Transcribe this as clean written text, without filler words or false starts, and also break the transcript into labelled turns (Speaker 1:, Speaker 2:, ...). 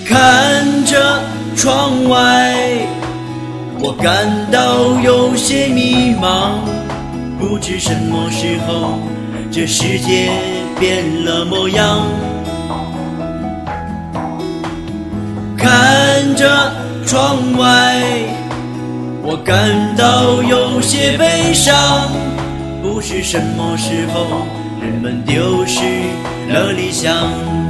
Speaker 1: 看着窗外，我感到有些迷茫，不知什么时候这世界变了模样。看着窗外，我感到有些悲伤，不知什么时候人们丢失了理想。